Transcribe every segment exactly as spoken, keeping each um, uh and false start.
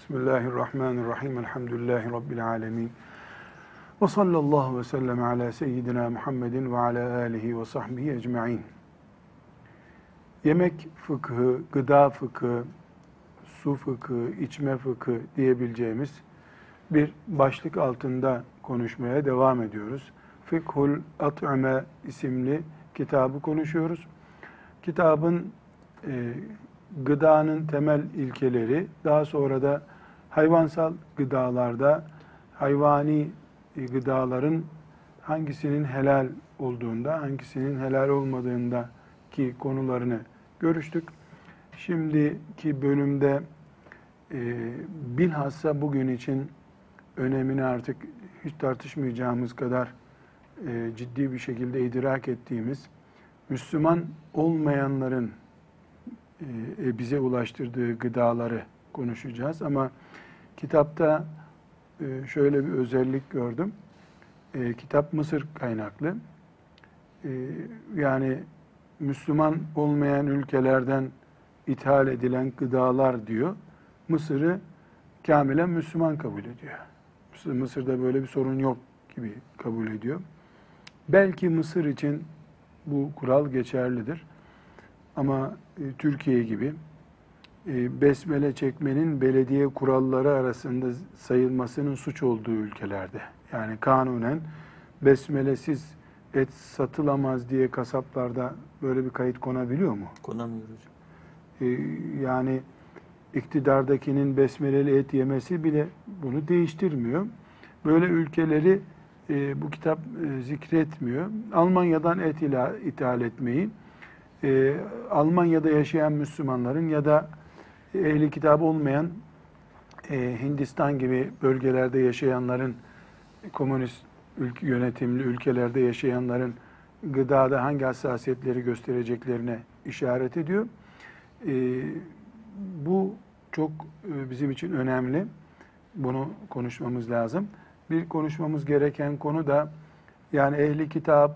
Bismillahirrahmanirrahim. Elhamdülillahi Rabbil alemin. Ve sallallahu ve sellem ala seyyidina Muhammedin ve ala alihi ve sahbihi ecma'in. Yemek fıkhı, gıda fıkhı, su fıkhı, içme fıkhı diyebileceğimiz bir başlık altında konuşmaya devam ediyoruz. Fıkhul At'ime isimli kitabı konuşuyoruz. Kitabın e, gıdanın temel ilkeleri, daha sonra da hayvansal gıdalarda hayvani gıdaların hangisinin helal olduğunda, hangisinin helal olmadığındaki konularını görüştük. Şimdiki bölümde e, bilhassa bugün için önemini artık hiç tartışmayacağımız kadar e, ciddi bir şekilde idrak ettiğimiz Müslüman olmayanların e, bize ulaştırdığı gıdaları konuşacağız. Ama kitapta e, şöyle bir özellik gördüm. E, kitap Mısır kaynaklı. E, yani Müslüman olmayan ülkelerden ithal edilen gıdalar diyor. Mısır'ı kamilen Müslüman kabul ediyor. Mısır'da böyle bir sorun yok gibi kabul ediyor. Belki Mısır için bu kural geçerlidir. Ama e, Türkiye gibi e, besmele çekmenin belediye kuralları arasında sayılmasının suç olduğu ülkelerde, yani kanunen besmelesiz et satılamaz diye kasaplarda böyle bir kayıt konabiliyor mu? Konamıyor hocam. E, yani iktidardakinin besmeleli et yemesi bile bunu değiştirmiyor. Böyle ülkeleri e, bu kitap e, zikretmiyor. Almanya'dan et ila, ithal etmeyi, e, Almanya'da yaşayan Müslümanların ya da ehli kitap olmayan e, Hindistan gibi bölgelerde yaşayanların, komünist ülke, yönetimli ülkelerde yaşayanların gıdada hangi hassasiyetleri göstereceklerine işaret ediyor. E, bu çok e, bizim için önemli. Bunu konuşmamız lazım. Bir konuşmamız gereken konu da, yani ehli kitap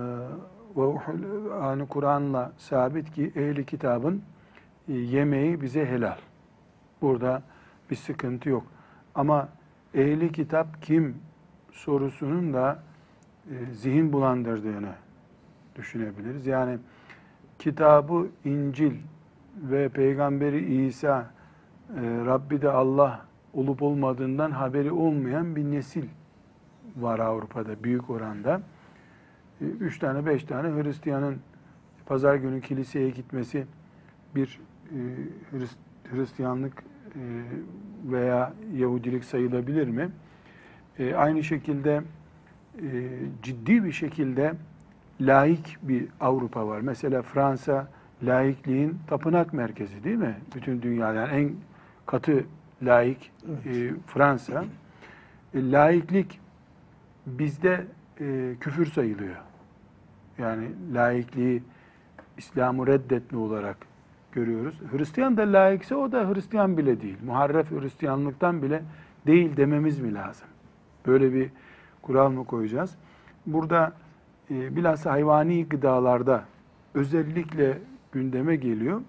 e, ve yani Kur'an'la sabit ki ehli kitabın e, yemeği bize helal. Burada bir sıkıntı yok. Ama ehli kitap kim sorusunun da e, zihin bulandırdığını düşünebiliriz. Yani kitabı İncil ve Peygamberi İsa, e, Rabbi de Allah olup olmadığından haberi olmayan bir nesil var Avrupa'da büyük oranda. E, üç tane, beş tane Hristiyanın pazar günü kiliseye gitmesi bir e, Hrist, Hristiyanlık e, veya Yahudilik sayılabilir mi? E, aynı şekilde e, ciddi bir şekilde laik bir Avrupa var. Mesela Fransa laikliğin tapınak merkezi değil mi? Bütün dünyada yani en katı laik evet. e, Fransa. E, laiklik bizde e, küfür sayılıyor. Yani laikliği İslam'ı reddetme olarak görüyoruz. Hristiyan da laikse o da Hristiyan bile değil. Muharref Hristiyanlıktan bile değil dememiz mi lazım? Böyle bir kural mı koyacağız? Burada e, bilhassa hayvani gıdalarda özellikle gündeme geliyor.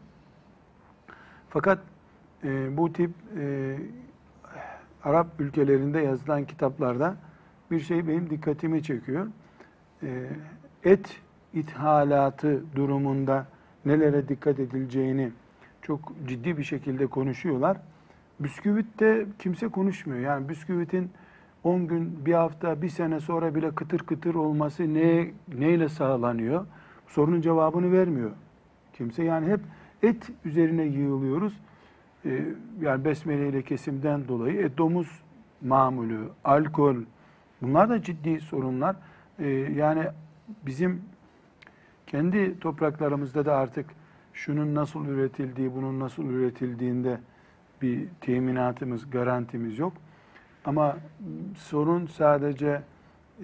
Fakat e, bu tip e, Arap ülkelerinde yazılan kitaplarda bir şey benim dikkatimi çekiyor. E, et ithalatı durumunda nelere dikkat edileceğini çok ciddi bir şekilde konuşuyorlar. Bisküvitte kimse konuşmuyor. Yani bisküvitin on gün, bir hafta, bir sene sonra bile kıtır kıtır olması ne, neyle sağlanıyor? Sorunun cevabını vermiyor kimse. Yani hep et üzerine yığılıyoruz. Ee, yani besmele ile kesimden dolayı et, domuz mamulü, alkol, bunlar da ciddi sorunlar. Ee, yani bizim kendi topraklarımızda da artık şunun nasıl üretildiği, bunun nasıl üretildiğinde bir teminatımız, garantimiz yok. Ama sorun sadece e,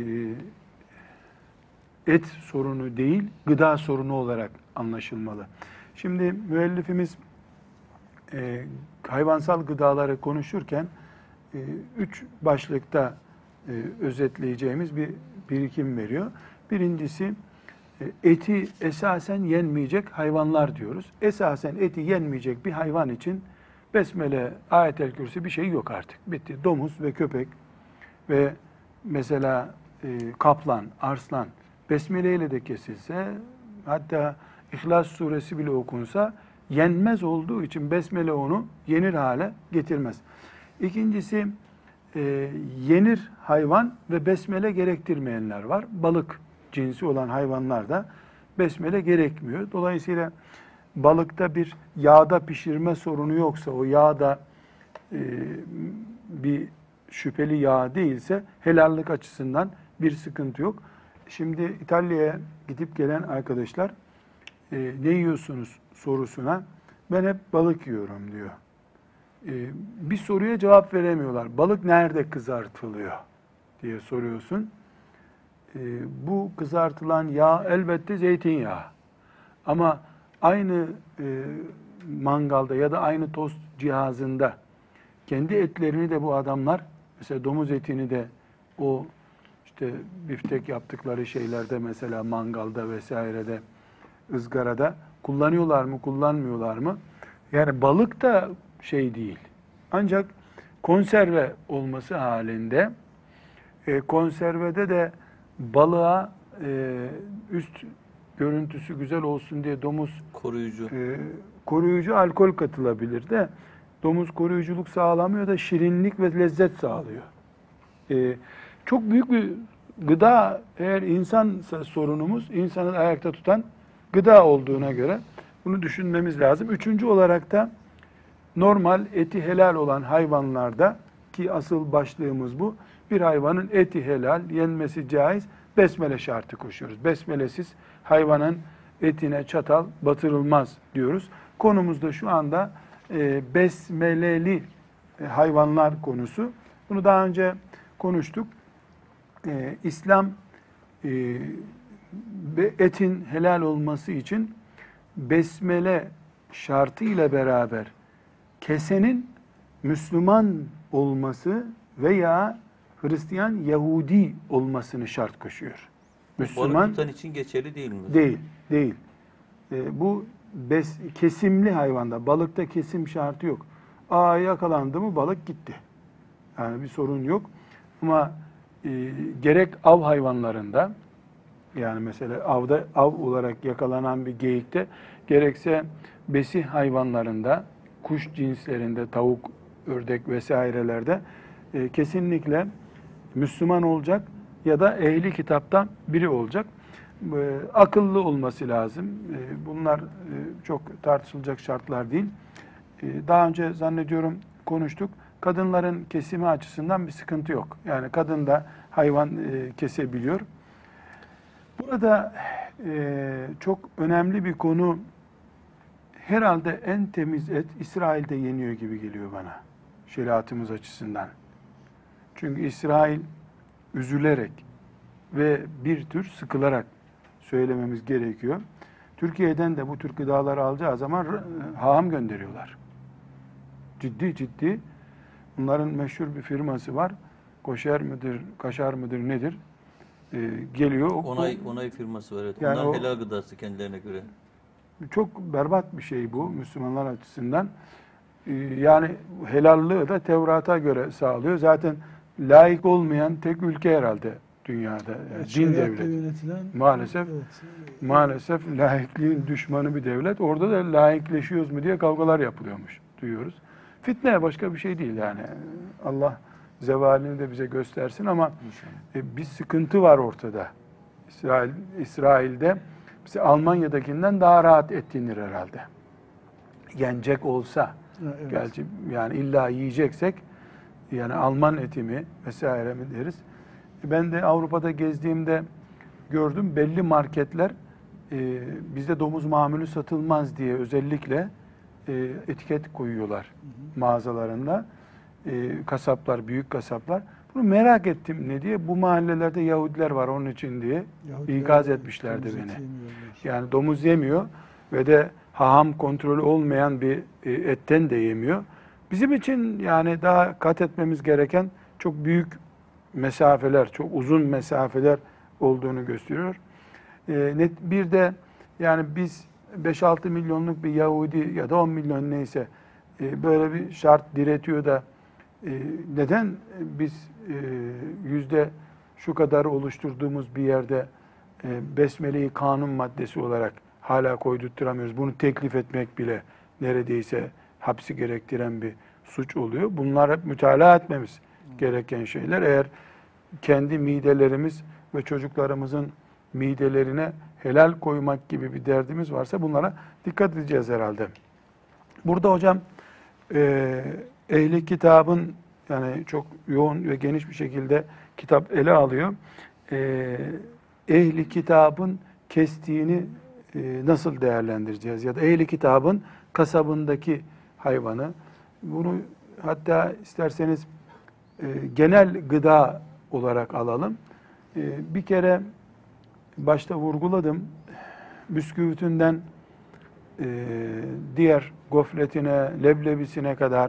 et sorunu değil, gıda sorunu olarak anlaşılmalı. Şimdi müellifimiz e, hayvansal gıdaları konuşurken e, üç başlıkta e, özetleyeceğimiz bir birikim veriyor. Birincisi, e, eti esasen yenmeyecek hayvanlar diyoruz. Esasen eti yenmeyecek bir hayvan için Besmele, Ayet-el Kürsi bir şey yok artık. Bitti. Domuz ve köpek ve mesela e, kaplan, arslan besmele ile de kesilse, hatta İhlas suresi bile okunsa yenmez olduğu için besmele onu yenir hale getirmez. İkincisi, e, yenir hayvan ve besmele gerektirmeyenler var. Balık cinsi olan hayvanlarda besmele gerekmiyor. Dolayısıyla balıkta bir yağda pişirme sorunu yoksa, o yağda e, bir şüpheli yağ değilse helallik açısından bir sıkıntı yok. Şimdi İtalya'ya gidip gelen arkadaşlar e, ne yiyorsunuz sorusuna ben hep balık yiyorum diyor. E, bir soruya cevap veremiyorlar. Balık nerede kızartılıyor diye soruyorsun. E, bu kızartılan yağ elbette zeytinyağı. Ama aynı e, mangalda ya da aynı tost cihazında kendi etlerini de bu adamlar, mesela domuz etini de o işte biftek yaptıkları şeylerde, mesela mangalda vesairede, ızgarada kullanıyorlar mı, kullanmıyorlar mı? Yani balık da şey değil. Ancak konserve olması halinde e, konservede de balığa e, üst görüntüsü güzel olsun diye domuz koruyucu e, koruyucu alkol katılabilir de domuz koruyuculuk sağlamıyor da şirinlik ve lezzet sağlıyor. E, çok büyük bir gıda, eğer insansa sorunumuz, insanı ayakta tutan gıda olduğuna göre bunu düşünmemiz lazım. Üçüncü olarak da normal eti helal olan hayvanlarda, ki asıl başlığımız bu, bir hayvanın eti helal, yenmesi caiz, besmele şartı koşuyoruz. Besmelesiz hayvanın etine çatal batırılmaz diyoruz. Konumuz da şu anda e, besmeleli e, hayvanlar konusu. Bunu daha önce konuştuk. E, İslam e, etin helal olması için besmele şartı ile beraber kesenin Müslüman olması veya Hristiyan, Yahudi olmasını şart koşuyor. Müslüman balık tutan için geçerli değil mi? Değil, değil. E, bu bes, kesimli hayvanda, balıkta kesim şartı yok. Aa, yakalandı mı balık gitti. Yani bir sorun yok. Ama e, gerek av hayvanlarında, yani mesela avda av olarak yakalanan bir geyikte, gerekse besi hayvanlarında, kuş cinslerinde, tavuk, ördek vesairelerde e, kesinlikle Müslüman olacak ya da ehli kitaptan biri olacak. E, akıllı olması lazım. E, bunlar e, çok tartışılacak şartlar değil. E, daha önce zannediyorum konuştuk. Kadınların kesimi açısından bir sıkıntı yok. Yani kadın da hayvan e, kesebiliyor. Burada e, çok önemli bir konu, herhalde en temiz et İsrail'de yeniyor gibi geliyor bana, şeriatımız açısından. Çünkü İsrail üzülerek ve bir tür sıkılarak söylememiz gerekiyor. Türkiye'den de bu tür gıdaları alacağı zaman haham gönderiyorlar. Ciddi ciddi. Bunların meşhur bir firması var. Koşer mıdır, kaşar mıdır nedir? Ee, geliyor. Onay, onay firması var. Evet. Yani onlar o, helal gıdası kendilerine göre. Çok berbat bir şey bu Müslümanlar açısından. Ee, yani helallığı da Tevrat'a göre sağlıyor. Zaten layık olmayan tek ülke herhalde dünyada. Yani evet, din devleti. Yönetilen, maalesef evet. maalesef laikliğin düşmanı bir devlet. Orada da laikleşiyoruz mu diye kavgalar yapılıyormuş, duyuyoruz. Fitne başka bir şey değil yani. Allah zevalini de bize göstersin ama e, bir sıkıntı var ortada. İsrail İsrail'de bize Almanya'dakinden daha rahat et yenir herhalde. Yenecek olsa, Evet. gerçi yani illa yiyeceksek, yani Alman eti mi vesaire mi deriz. Ben de Avrupa'da gezdiğimde gördüm, belli marketler e, bizde domuz mamülü satılmaz diye özellikle e, etiket koyuyorlar hı hı. mağazalarında. E, kasaplar, büyük kasaplar. Bunu merak ettim ne diye. Bu mahallelerde Yahudiler var onun için diye Yahudiler ikaz etmişlerdi beni. Yani domuz yemiyor ve de haham kontrolü olmayan bir e, etten de yemiyor. Bizim için yani daha kat etmemiz gereken çok büyük mesafeler, çok uzun mesafeler olduğunu gösteriyor. E, net bir de yani biz beş altı milyonluk bir Yahudi ya da on milyon neyse e, böyle bir şart diretiyor da e, neden biz e, yüzde şu kadar oluşturduğumuz bir yerde e, Besmele'yi kanun maddesi olarak hala koydurtturamıyoruz. Bunu teklif etmek bile neredeyse hapsi gerektiren bir suç oluyor. Bunlar hep mütalaa etmemiz gereken şeyler. Eğer kendi midelerimiz ve çocuklarımızın midelerine helal koymak gibi bir derdimiz varsa bunlara dikkat edeceğiz herhalde. Burada hocam e, ehli kitabın, yani çok yoğun ve geniş bir şekilde kitap ele alıyor. E, ehli kitabın kestiğini e, nasıl değerlendireceğiz? Ya da ehli kitabın kasabındaki hayvanı. Bunu hatta isterseniz e, genel gıda olarak alalım. E, bir kere başta vurguladım. Bisküvitinden e, diğer gofretine, leblebisine kadar,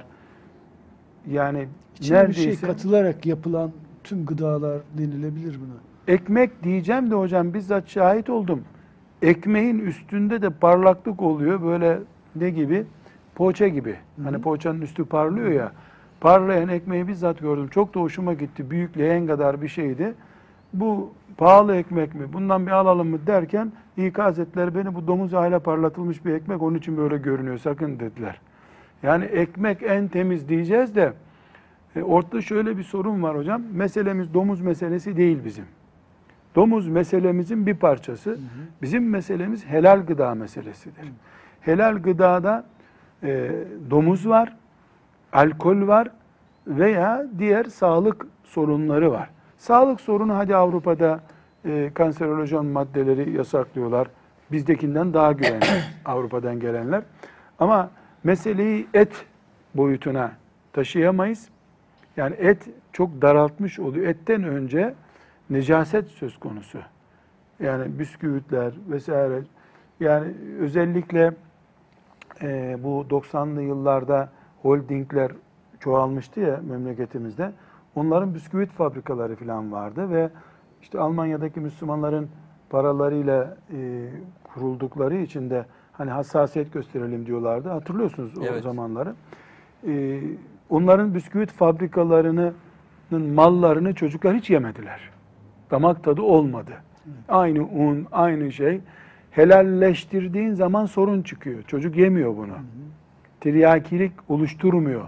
yani İçine neredeyse bir şey katılarak yapılan tüm gıdalar denilebilir buna. ekmek diyeceğim de hocam bizzat şahit oldum. Ekmeğin üstünde de parlaklık oluyor. Böyle ne gibi? Poğaça gibi. Hı hı. Hani poğaçanın üstü parlıyor ya. Parlayan ekmeği bizzat gördüm. Çok da hoşuma gitti. Büyük leğen kadar bir şeydi. Bu pahalı ekmek mi? Bundan bir alalım mı derken ikaz ettiler beni. Bu domuz yağıyla parlatılmış bir ekmek. Onun için böyle görünüyor. Sakın dediler. Yani ekmek en temiz diyeceğiz de e, ortada şöyle bir sorun var hocam. Meselemiz domuz meselesi değil bizim. Domuz meselemizin bir parçası. Hı hı. Bizim meselemiz helal gıda meselesidir. Hı. Helal gıdada e, domuz var, alkol var veya diğer sağlık sorunları var. Sağlık sorunu, hadi Avrupa'da e, kanserojen maddeleri yasaklıyorlar. Bizdekinden daha güvenli Avrupa'dan gelenler. Ama meseleyi et boyutuna taşıyamayız. Yani et çok daraltmış oluyor. Etten önce necaset söz konusu. Yani bisküvitler vesaire. Yani özellikle e, bu doksanlı yıllarda holdingler çoğalmıştı ya memleketimizde. Onların bisküvit fabrikaları falan vardı ve işte Almanya'daki Müslümanların paralarıyla e, kuruldukları için de hani hassasiyet gösterelim diyorlardı. Hatırlıyorsunuz Evet. o zamanları. E, onların bisküvit fabrikalarının mallarını çocuklar hiç yemediler. Damak tadı olmadı. Aynı un, aynı şey. Helalleştirdiğin zaman sorun çıkıyor. Çocuk yemiyor bunu. Hı hı. Tiryakilik oluşturmuyor.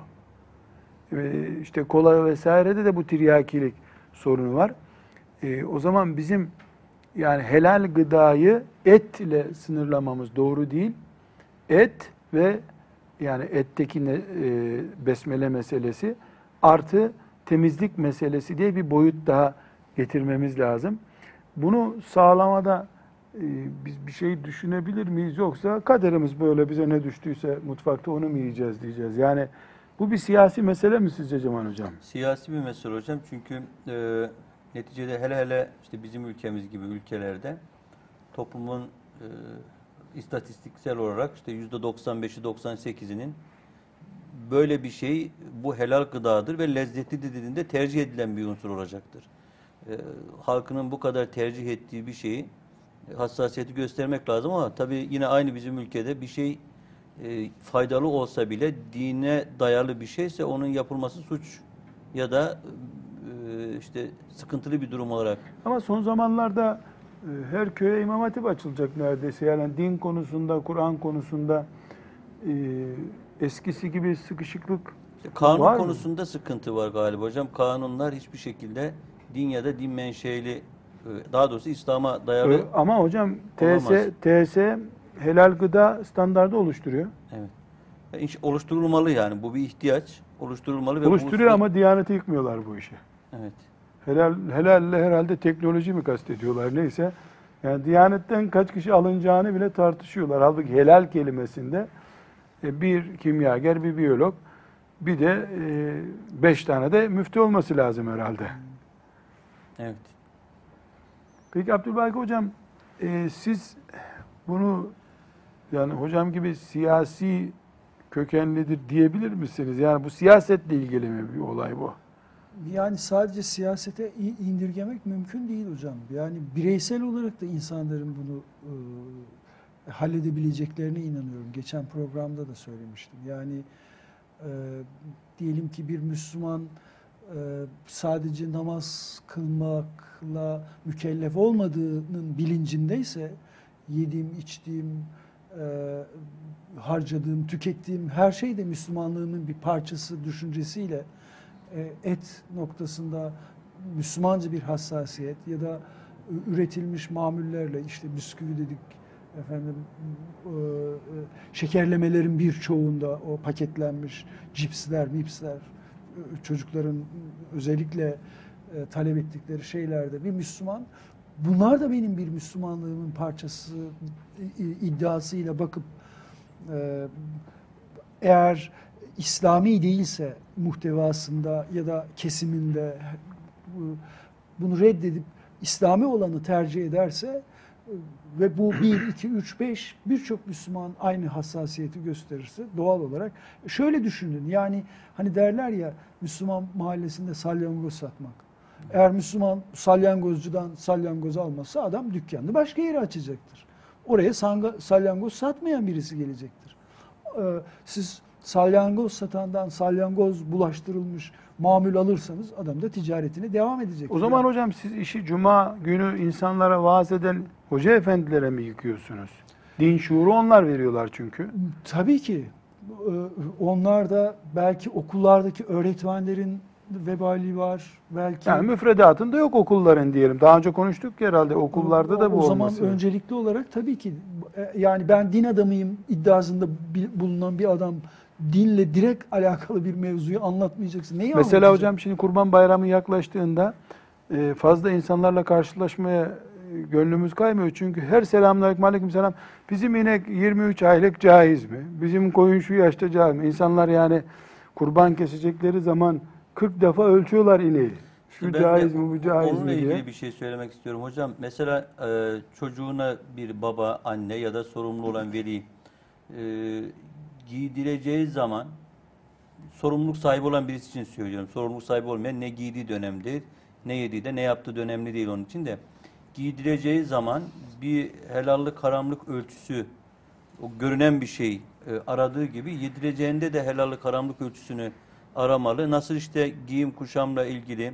Ee, işte kola vesairede de bu tiryakilik sorunu var. Ee, o zaman bizim yani helal gıdayı etle sınırlamamız doğru değil. Et ve yani etteki e, besmele meselesi artı temizlik meselesi diye bir boyut daha getirmemiz lazım. Bunu sağlamada e, biz bir şey düşünebilir miyiz, yoksa kaderimiz böyle, bize ne düştüyse mutfakta onu mu yiyeceğiz diyeceğiz. Yani bu bir siyasi mesele mi sizce Cemal Hocam? Siyasi bir mesele hocam, çünkü e, neticede hele hele işte bizim ülkemiz gibi ülkelerde toplumun e, istatistiksel olarak işte yüzde doksan beşi doksan sekizinin böyle bir şey, bu helal gıdadır ve lezzetli dediğinde tercih edilen bir unsur olacaktır. E, halkının bu kadar tercih ettiği bir şeyi e, hassasiyeti göstermek lazım, ama tabii yine aynı bizim ülkede bir şey e, faydalı olsa bile dine dayalı bir şeyse onun yapılması suç ya da e, işte sıkıntılı bir durum olarak. Ama son zamanlarda e, her köye imam hatip açılacak neredeyse. Yani din konusunda, Kur'an konusunda e, eskisi gibi sıkışıklık İşte kanun var konusunda mı? Sıkıntı var galiba hocam. Kanunlar hiçbir şekilde din ya da din menşeli, daha doğrusu İslam'a dayalı Ee, ama hocam T S, olamaz. T S helal gıda standardı oluşturuyor. Evet. Ya iş oluşturulmalı yani. Bu bir ihtiyaç. Oluşturulmalı ve Oluşturuyor bu ama Diyaneti yıkmıyorlar bu işi. evet. Helal, helalle herhalde teknoloji mi kastediyorlar neyse. Yani Diyanet'ten kaç kişi alınacağını bile tartışıyorlar. Halbuki helal kelimesinde e, bir kimyager, bir biyolog, bir de e, beş tane de müftü olması lazım herhalde. Evet. Peki Abdülbaki hocam, e, siz bunu yani hocam gibi siyasi kökenlidir diyebilir misiniz? Yani bu siyasetle ilgili mi bir olay bu? Yani sadece siyasete indirgemek mümkün değil hocam. Yani bireysel olarak da insanların bunu e, halledebileceklerine inanıyorum. Geçen programda da söylemiştim. Yani diyelim ki bir Müslüman e, sadece namaz kılmakla mükellef olmadığının bilincindeyse, yediğim, içtiğim, e, harcadığım, tükettiğim her şey de Müslümanlığımın bir parçası düşüncesiyle e, et noktasında Müslümanca bir hassasiyet ya da üretilmiş mamullerle, işte bisküvi dedik, efendim e, şekerlemelerin birçoğunda o paketlenmiş cipsler, mipsler, çocukların özellikle e, talep ettikleri şeylerde bir Müslüman, bunlar da benim bir Müslümanlığımın parçası iddiasıyla bakıp e, eğer İslami değilse muhtevasında ya da kesiminde bunu reddedip İslami olanı tercih ederse ve bu bir, iki, üç, beş birçok Müslüman aynı hassasiyeti gösterirse doğal olarak şöyle düşünün, yani hani derler ya Müslüman mahallesinde salyangoz satmak. Eğer Müslüman salyangozcudan salyangoz almazsa adam dükkanını başka yere açacaktır. Oraya salyangoz satmayan birisi gelecektir. Siz salyangoz satandan salyangoz bulaştırılmış mamul alırsanız adam da ticaretine devam edecek. O zaman hocam siz işi cuma günü insanlara vaaz eden hoca efendilere mi yıkıyorsunuz? Din şuuru onlar veriyorlar çünkü. Tabii ki. Onlar da belki okullardaki öğretmenlerin vebali var. Belki yani müfredatında yok okulların diyelim. Daha önce konuştuk ya herhalde okullarda o, da bu o zaman olması. öncelikli olarak tabii ki, yani ben din adamıyım iddiasında bulunan bir adam dinle direkt alakalı bir mevzuyu anlatmayacaksın. Neyi Mesela anlatacak? hocam şimdi Kurban Bayramı yaklaştığında fazla insanlarla karşılaşmaya gönlümüz kaymıyor. Çünkü her selamünaleyküm aleykümselam, bizim inek yirmi üç aylık caiz mi? Bizim koyun şu yaşta caiz mi? İnsanlar yani kurban kesecekleri zaman kırk defa ölçüyorlar ineği. Şu Ben caiz de mi, bu caiz onunla mi diye. ilgili bir şey söylemek istiyorum hocam. Mesela e, çocuğuna bir baba, anne ya da sorumlu olan veli e, giydireceği zaman, sorumluluk sahibi olan birisi için söylüyorum. Sorumluluk sahibi olmayan, ne giydiği de önemli değil, ne yediği de, ne yaptığı da önemli değil onun için de. Giydireceği zaman bir helallik, haramlık ölçüsü, o görünen bir şey e, aradığı gibi yedireceğinde de helallik, haramlık ölçüsünü aramalı. Nasıl işte giyim kuşamla ilgili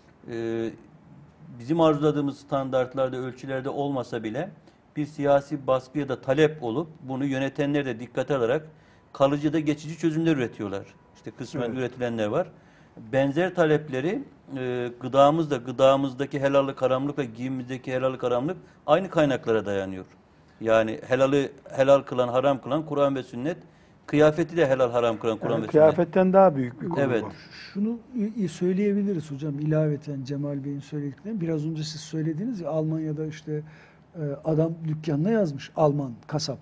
e, bizim arzuladığımız standartlarda, ölçülerde olmasa bile bir siyasi baskı ya da talep olup bunu yönetenler de dikkate alarak kalıcı da geçici çözümler üretiyorlar. İşte kısmen Evet. üretilenler var. Benzer talepleri e, gıdamızda, gıdamızdaki helallik, haramlık ve giyimimizdeki helallik, haramlık aynı kaynaklara dayanıyor. Yani helalı helal kılan, haram kılan Kur'an ve sünnet, kıyafeti de helal, haram kılan Kur'an Yani ve sünnet. kıyafetten daha büyük bir konu Evet. bu. Şunu söyleyebiliriz hocam, ilaveten Cemal Bey'in söylediklerini. Biraz önce siz söylediniz ya, Almanya'da işte adam dükkanına yazmış, Alman kasap,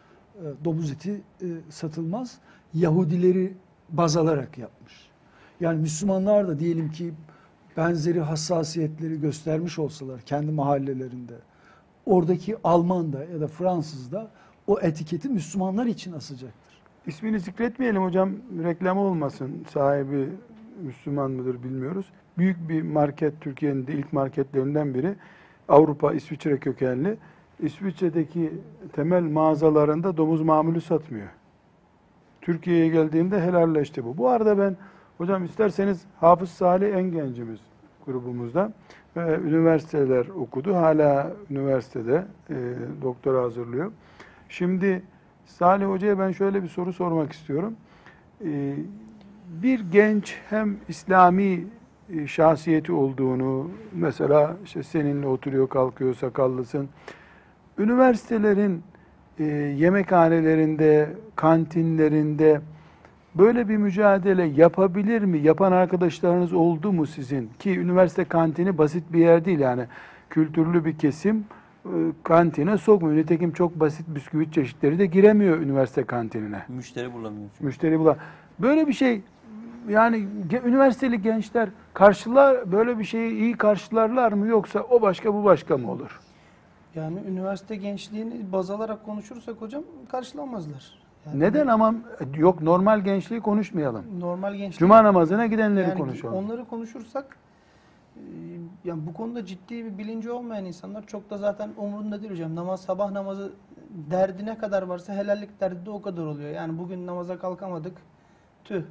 domuz eti satılmaz, Yahudileri baz alarak yapmış. Yani Müslümanlar da diyelim ki benzeri hassasiyetleri göstermiş olsalar kendi mahallelerinde, oradaki Alman da ya da Fransız da o etiketi Müslümanlar için asacaktır. İsmini zikretmeyelim hocam, reklam olmasın. Sahibi Müslüman mıdır bilmiyoruz. Büyük bir market, Türkiye'nin de ilk marketlerinden biri. Avrupa, İsviçre kökenli. İsviçre'deki temel mağazalarında domuz mamulü satmıyor. Türkiye'ye geldiğinde helalleşti bu. Bu arada ben hocam isterseniz Hafız Salih en gencimiz grubumuzda ve üniversiteler okudu. Hala üniversitede e, doktora hazırlıyor. Şimdi Salih Hoca'ya ben şöyle bir soru sormak istiyorum. E, bir genç hem İslami e, şahsiyeti olduğunu, mesela işte seninle oturuyor, kalkıyor, sakallısın. Üniversitelerin e, yemekhanelerinde, kantinlerinde böyle bir mücadele yapabilir mi? Yapan arkadaşlarınız oldu mu sizin? Ki üniversite kantini basit bir yer değil yani. Kültürlü bir kesim e, kantine sokmuyor. Nitekim çok basit bisküvit çeşitleri de giremiyor üniversite kantinine. Müşteri bulamıyor. çünkü. Müşteri bulan. Böyle bir şey, yani ge- üniversiteli gençler karşılar, böyle bir şeyi iyi karşılarlar mı, yoksa o başka bu başka mı olur? Yani üniversite gençliğini baz alarak konuşursak hocam karşılamazlar. Yani Neden ama yok, normal gençliği konuşmayalım. normal gençlik. Cuma namazına gidenleri yani konuşalım. Onları konuşursak e, yani bu konuda ciddi bir bilinci olmayan insanlar çok da zaten umurunda değil hocam. Namaz, sabah namazı derdi ne kadar varsa helallik derdi de o kadar oluyor. Yani bugün namaza kalkamadık. Tüh.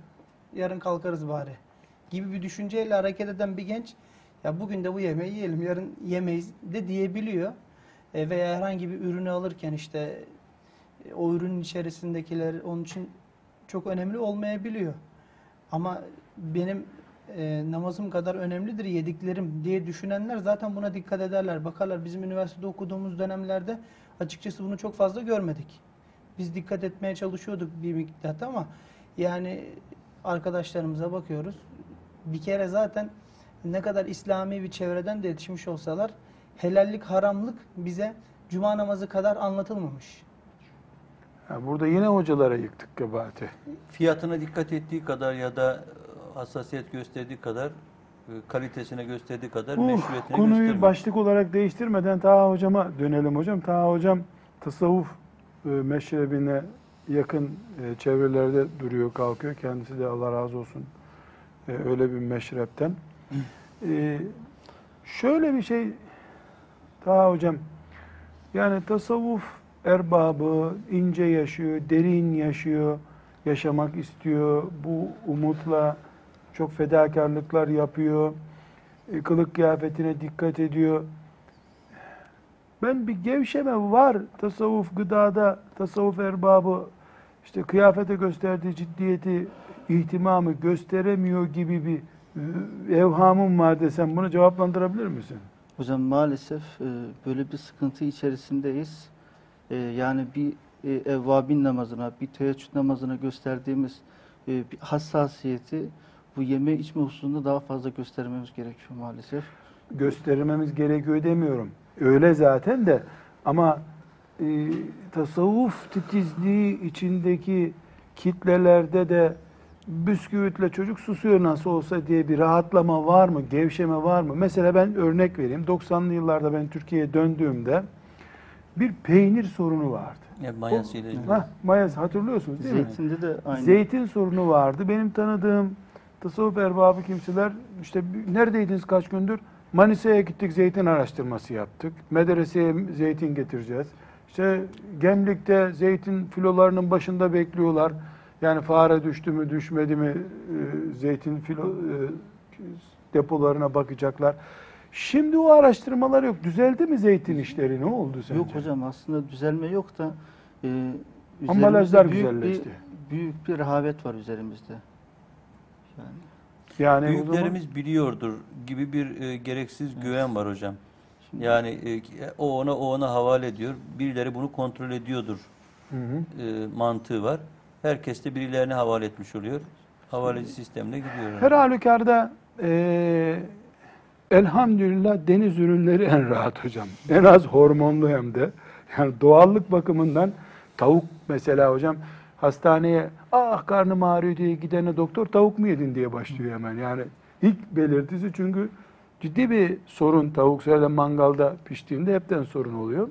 yarın kalkarız bari gibi bir düşünceyle hareket eden bir genç ya bugün de bu yemeği yiyelim, yarın yemeyiz de diyebiliyor. E, veya herhangi bir ürünü alırken işte e, o ürünün içerisindekiler onun için çok önemli olmayabiliyor. Ama benim e, namazım kadar önemlidir yediklerim diye düşünenler zaten buna dikkat ederler. Bakarlar, bizim üniversitede okuduğumuz dönemlerde açıkçası bunu çok fazla görmedik. Biz dikkat etmeye çalışıyorduk bir miktarda ama yani arkadaşlarımıza bakıyoruz. Bir kere zaten ne kadar İslami bir çevreden de yetişmiş olsalar helallik, haramlık bize cuma namazı kadar anlatılmamış. Ya burada yine hocalara yıktık kabahati. Fiyatına dikkat ettiği kadar ya da hassasiyet gösterdiği kadar, e, kalitesine gösterdiği kadar Uh, meşruiyetine konuyu göstermiyor. başlık olarak değiştirmeden Taha hocama dönelim hocam. Taha hocam tasavvuf e, meşrebine yakın e, çevrelerde duruyor, kalkıyor. Kendisi de Allah razı olsun e, öyle bir meşrepten. E, şöyle bir şey Taha hocam, yani tasavvuf erbabı ince yaşıyor, derin yaşıyor, yaşamak istiyor. Bu umutla çok fedakarlıklar yapıyor. E, Kılık kıyafetine dikkat ediyor. Ben bir gevşeme var tasavvuf gıdada, tasavvuf erbabı işte kıyafete gösterdiği ciddiyeti, ihtimamı gösteremiyor gibi bir e, evhamım var desem bunu cevaplandırabilir misin? Hocam maalesef e, böyle bir sıkıntı içerisindeyiz. E, yani bir e, evvabin namazına, bir teheccüd namazına gösterdiğimiz e, bir hassasiyeti bu yeme içme hususunda daha fazla göstermemiz gerekiyor maalesef. Göstermemiz gerekiyor demiyorum. Öyle zaten de ama e, tasavvuf titizliği içindeki kitlelerde de bisküvitle çocuk susuyor nasıl olsa diye bir rahatlama var mı? Gevşeme var mı? Mesela ben örnek vereyim. doksanlı yıllarda ben Türkiye'ye döndüğümde bir peynir sorunu vardı. Yani mayasıyla ilgili. Hah, mayası hatırlıyorsunuz değil mi? Zeytinde de aynı. Zeytin sorunu vardı. Benim tanıdığım tasavvuf erbabı kimseler işte neredeydiniz kaç gündür? Manisa'ya gittik, zeytin araştırması yaptık. Medreseye zeytin getireceğiz. İşte Gemlik'te zeytin filolarının başında bekliyorlar. Yani fare düştü mü düşmedi mi e, zeytin filo e, depolarına bakacaklar. Şimdi o araştırmalar yok. Düzeldi mi zeytin işleri? Ne oldu sence? Yok hocam, aslında düzelme yok da e, Ambalajlar üzerimizde büyük güzelleşti. Bir, büyük bir rehavet var üzerimizde. Yani Yani o zaman- Büyüklerimiz biliyordur gibi bir e, gereksiz güven var hocam. Yani e, o ona o ona havale ediyor. Birileri bunu kontrol ediyordur Hı hı. e, mantığı var. Herkes de birilerine havale etmiş oluyor. Havaleci sistemine gidiyor. Her halükarda e, elhamdülillah deniz ürünleri en rahat hocam. En az hormonlu hem de. Yani doğallık bakımından tavuk mesela hocam hastaneye ah karnım ağrıyor diye gidene doktor tavuk mu yedin diye başlıyor hemen. Yani ilk belirtisi çünkü ciddi bir sorun tavuk söyle mangalda piştiğinde hepten sorun oluyor.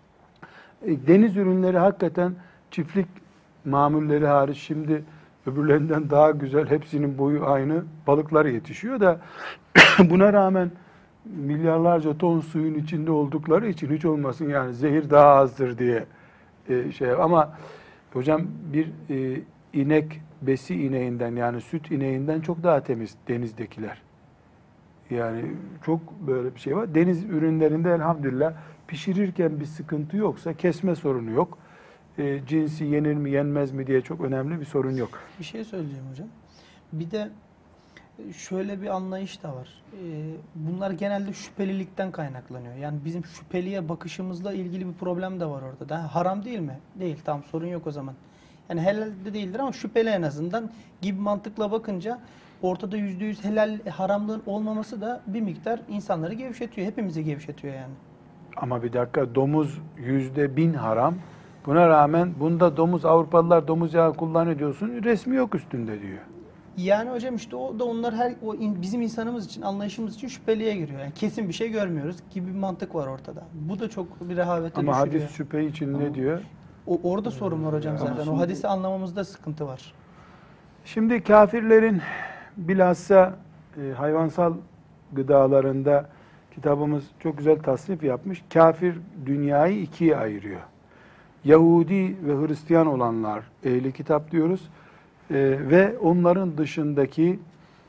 E, deniz ürünleri hakikaten çiftlik mamulleri hariç şimdi öbürlerinden daha güzel, hepsinin boyu aynı balıklar yetişiyor da buna rağmen milyarlarca ton suyun içinde oldukları için hiç olmasın yani zehir daha azdır diye e, şey ama hocam bir e, inek besi ineğinden yani süt ineğinden çok daha temiz denizdekiler. Yani çok böyle bir şey var. Deniz ürünlerinde elhamdülillah pişirirken bir sıkıntı yoksa kesme sorunu yok. E, cinsi yenir mi yenmez mi diye çok önemli bir sorun yok. Bir şey söyleyeceğim hocam. Bir de şöyle bir anlayış da var. Ee, Bunlar genelde şüphelilikten kaynaklanıyor. Yani bizim şüpheliye bakışımızla ilgili bir problem de var orada. Da haram değil mi? Değil. Tamam, sorun yok o zaman. Yani helal de değildir ama şüpheli en azından gibi mantıkla bakınca ortada yüzde yüz helal haramlığın olmaması da bir miktar insanları gevşetiyor. Hepimizi gevşetiyor yani. Ama bir dakika domuz yüzde bin haram. Buna rağmen bunda domuz Avrupalılar domuz yağı kullanıyor diyorsun. Resmi yok üstünde diyor. Yani hocam işte o da onlar her o in- bizim insanımız için, anlayışımız için şüpheliye giriyor. Yani kesin bir şey görmüyoruz gibi bir mantık var ortada. Bu da çok bir rehavete Ama düşürüyor. hadis şüphe için ne diyor? O, orada sorun var hocam Ama zaten. şimdi- O hadisi anlamamızda sıkıntı var. Şimdi kafirlerin bilhassa e, hayvansal gıdalarında kitabımız çok güzel tasnif yapmış. Kafir dünyayı ikiye ayırıyor. Yahudi ve Hristiyan olanlar ehli kitap diyoruz. ve onların dışındaki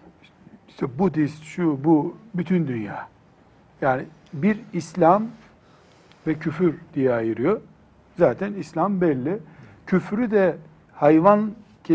işte Budist, şu bu, bütün dünya. Yani bir İslam ve küfür diye ayırıyor. Zaten İslam belli. Küfrü de hayvan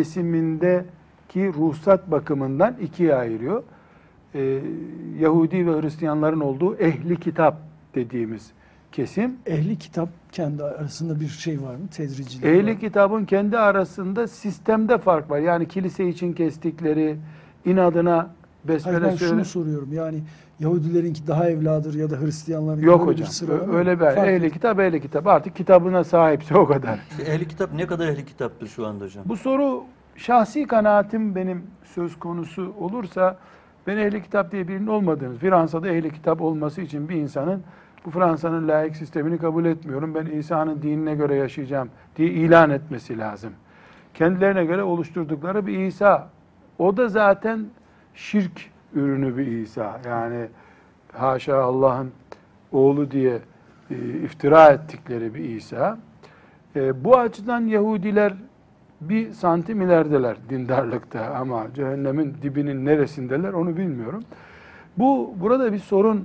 kesimindeki ruhsat bakımından ikiye ayırıyor. Ee, Yahudi ve Hristiyanların olduğu ehli kitap dediğimiz kesim. Ehli kitap kendi arasında bir şey var mı? Tedricilik var mı? Ehli kitabın kendi arasında sistemde fark var. Yani kilise için kestikleri, inadına besmele Hayır, ben söyle. şunu soruyorum. Yani Yahudilerinki daha evladır ya da Hristiyanların Yok böyle hocam. bir sıralama Öyle bir fark ehli yok. kitap, ehli kitap. Artık kitabına sahipse o kadar. İşte ehli kitap ne kadar ehli kitaptır şu anda hocam? Bu soru şahsi kanaatim benim söz konusu olursa, ben ehli kitap diye birinin olmadığını, Fransa'da ehli kitap olması için bir insanın bu Fransa'nın laik sistemini kabul etmiyorum, ben İsa'nın dinine göre yaşayacağım diye ilan etmesi lazım. Kendilerine göre oluşturdukları bir İsa. O da zaten şirk ürünü bir İsa. Yani haşa Allah'ın oğlu diye e, iftira ettikleri bir İsa. E, bu açıdan Yahudiler bir santim ilerideler dindarlıkta, ama cehennemin dibinin neresindeler onu bilmiyorum. Bu burada bir sorun.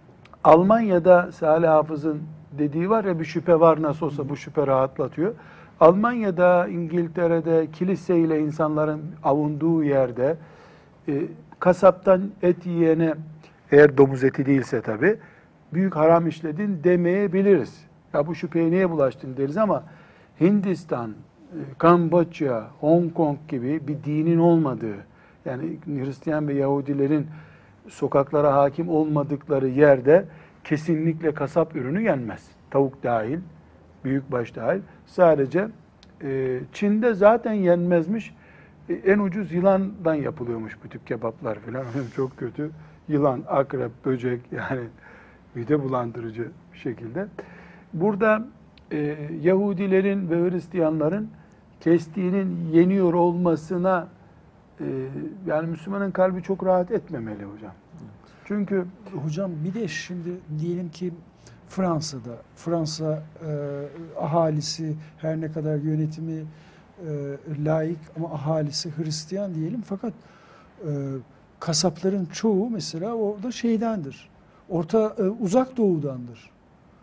Almanya'da Salih Hafız'ın dediği var ya, bir şüphe var, nasıl olsa bu şüphe rahatlatıyor. Almanya'da, İngiltere'de kiliseyle insanların avunduğu yerde e, kasaptan et yiyene, eğer domuz eti değilse tabii, büyük haram işledin demeyebiliriz. Ya bu şüpheye niye bulaştın deriz, ama Hindistan, Kamboçya, Hong Kong gibi bir dinin olmadığı, yani Hristiyan ve Yahudilerin sokaklara hakim olmadıkları yerde kesinlikle kasap ürünü yenmez. Tavuk dahil, büyükbaş dahil. Sadece e, Çin'de zaten yenmezmiş. E, en ucuz yılandan yapılıyormuş bu tip kebaplar falan. Çok kötü. Yılan, akrep, böcek, yani mide bulandırıcı bir şekilde. Burada e, Yahudilerin ve Hristiyanların kestiğinin yeniyor olmasına e, yani Müslümanın kalbi çok rahat etmemeli hocam. Çünkü Hocam bir de şimdi diyelim ki Fransa'da, Fransa e, ahalisi her ne kadar yönetimi e, laik ama ahalisi Hristiyan diyelim, fakat e, kasapların çoğu mesela orada şeydendir. Orta e, Uzak Doğu'dandır.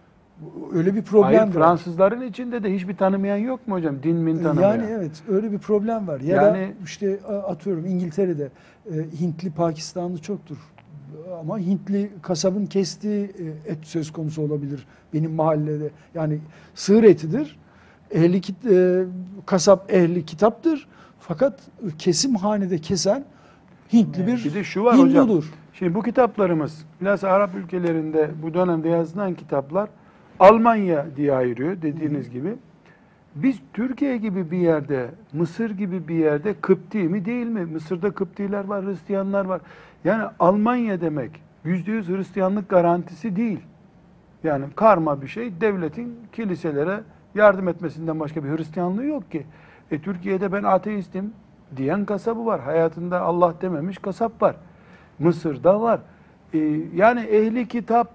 Öyle bir problem hayır, var. Fransızların içinde de hiçbir tanımayan yok mu hocam? Din min tanımayan. Yani evet, öyle bir problem var. Ya Yani- da işte atıyorum İngiltere'de e, Hintli, Pakistanlı çoktur. Ama Hintli kasabın kestiği e, et söz konusu olabilir benim mahallede. Yani sığır etidir. Ehli kit, e, kasap ehli kitaptır. Fakat kesimhanede kesen Hintli bir, Bir de şu var hocam. Hindudur. Şimdi bu kitaplarımız, bilhassa Arap ülkelerinde bu dönemde yazılan kitaplar Almanya diye ayırıyor dediğiniz gibi. Biz Türkiye gibi bir yerde, Mısır gibi bir yerde Kıpti mi değil mi? Mısır'da Kıptiler var, Hristiyanlar var. Yani Almanya demek yüzde yüz Hristiyanlık garantisi değil. Yani karma bir şey, devletin kiliselere yardım etmesinden başka bir Hristiyanlığı yok ki. E, Türkiye'de ben ateistim diyen kasabı var. Hayatında Allah dememiş kasap var. Mısır'da var. E, yani ehli kitap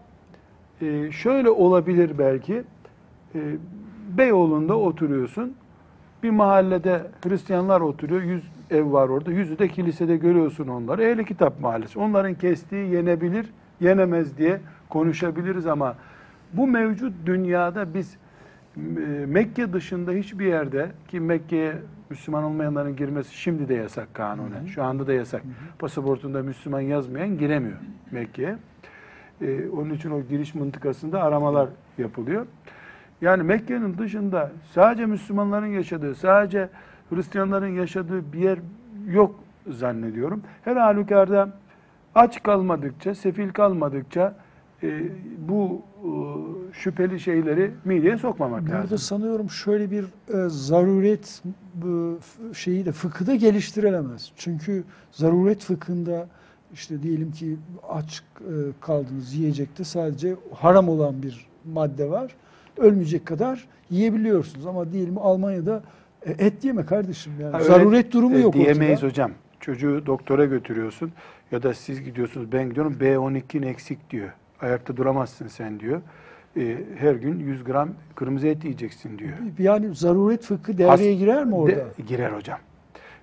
e, şöyle olabilir belki. E, Beyoğlu'nda oturuyorsun. Bir mahallede Hristiyanlar oturuyor. Yüz ev var orada. Yüzü de kilisede görüyorsun onları. Ehli kitap mahallesi. Onların kestiği yenebilir, yenemez diye konuşabiliriz, ama bu mevcut dünyada biz e, Mekke dışında hiçbir yerde, ki Mekke'ye Müslüman olmayanların girmesi şimdi de yasak kanunen. Şu anda da yasak. Pasaportunda Müslüman yazmayan giremiyor Mekke'ye. Ee, onun için o giriş mıntıkasında aramalar yapılıyor. Yani Mekke'nin dışında sadece Müslümanların yaşadığı, sadece Hristiyanların yaşadığı bir yer yok zannediyorum. Her halükarda aç kalmadıkça, sefil kalmadıkça e, bu e, şüpheli şeyleri mideye sokmamak Burada lazım. sanıyorum şöyle bir e, zaruret bu, f- şeyi de fıkıhta geliştirilemez. Çünkü zaruret fıkhında işte diyelim ki aç e, kaldınız, yiyecekte sadece haram olan bir madde var. Ölmeyecek kadar yiyebiliyorsunuz, ama diyelim Almanya'da e, et yeme kardeşim, yani Ha, öyle, zaruret durumu e, yok diyemeyiz ortada. hocam. Çocuğu doktora götürüyorsun ya da siz gidiyorsunuz, ben gidiyorum, B on ikin eksik diyor. Ayakta duramazsın sen diyor. E, her gün yüz gram kırmızı et yiyeceksin diyor. Yani zaruret fıkhı devreye Has- girer mi orada? De- girer hocam.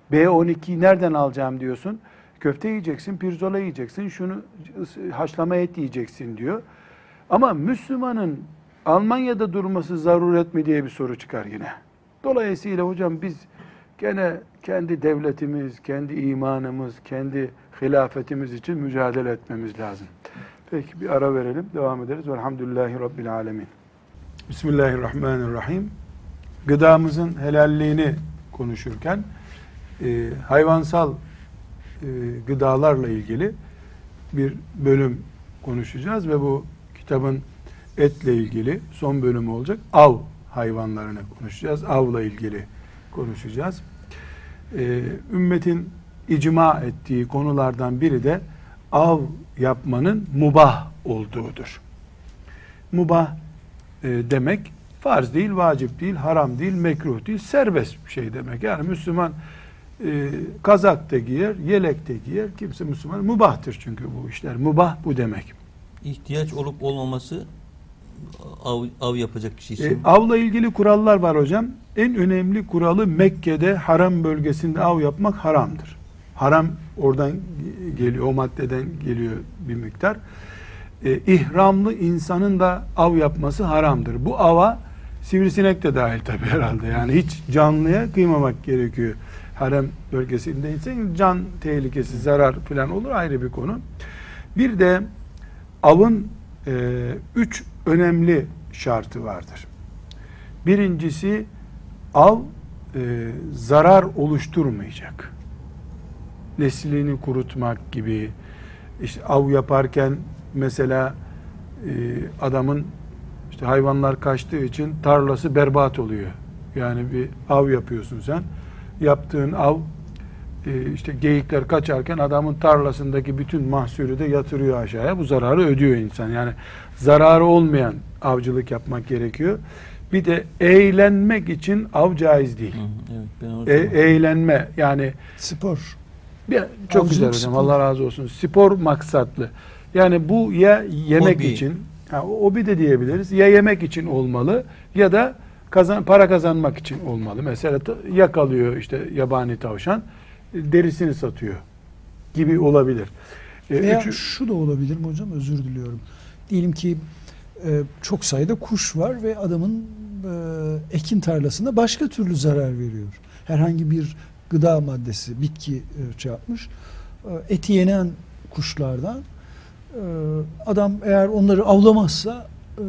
B on ikiyi nereden alacağım diyorsun. Köfte yiyeceksin, pirzola yiyeceksin, şunu haşlama et yiyeceksin diyor. Ama Müslümanın Almanya'da durması zaruret mi diye bir soru çıkar yine. Dolayısıyla hocam biz gene kendi devletimiz, kendi imanımız, kendi hilafetimiz için mücadele etmemiz lazım. Peki bir ara verelim, devam ederiz. Velhamdülillahi Rabbil alemin. Bismillahirrahmanirrahim. Gıdamızın helalliğini konuşurken e, hayvansal e, gıdalarla ilgili bir bölüm konuşacağız ve bu kitabın etle ilgili son bölümü olacak. Av hayvanlarını konuşacağız. Avla ilgili konuşacağız. Ee, ümmetin icma ettiği konulardan biri de av yapmanın mubah olduğudur. Mubah e, demek farz değil, vacip değil, haram değil, mekruh değil, serbest bir şey demek. Yani Müslüman e, kazak da giyer, yelek de giyer. Kimse Müslüman, mubahtır çünkü bu işler. Mubah bu demek. İhtiyaç olup olmaması av, av yapacak kişi için. E, avla ilgili kurallar var hocam. En önemli kuralı Mekke'de haram bölgesinde av yapmak haramdır. Haram oradan geliyor, o maddeden geliyor bir miktar. E, ihramlı insanın da av yapması haramdır. Bu ava sivrisinek de dahil tabii herhalde. Yani hiç canlıya kıymamak gerekiyor. Harem bölgesindeyse can tehlikesi, zarar falan olur, ayrı bir konu. Bir de avın e, üç önemli şartı vardır. Birincisi av e, zarar oluşturmayacak. Neslini kurutmak gibi. İşte av yaparken mesela e, adamın işte hayvanlar kaçtığı için tarlası berbat oluyor. Yani bir av yapıyorsun sen. Yaptığın av e, işte geyikler kaçarken adamın tarlasındaki bütün mahsulü de yatırıyor aşağıya. Bu zararı ödüyor insan. Yani zararı olmayan avcılık yapmak gerekiyor. Bir de eğlenmek için av caiz değil. Hı, evet, ben onu E, eğlenme yani Spor. bir, çok Avcılık, güzel hocam, spor. Allah razı olsun. Spor maksatlı. Yani bu ya yemek Hobi. için, ha, hobi de diyebiliriz. Ya yemek için olmalı ya da kazan, para kazanmak için olmalı. Mesela ta- yakalıyor işte yabani tavşan, derisini satıyor gibi olabilir. E, Veya üçü- şu da olabilir mi hocam? Özür diliyorum. Diyelim ki e, çok sayıda kuş var ve adamın e, ekin tarlasında başka türlü zarar veriyor. Herhangi bir gıda maddesi, bitki e, şey yapmış. E, eti yenen kuşlardan e, adam eğer onları avlamazsa e,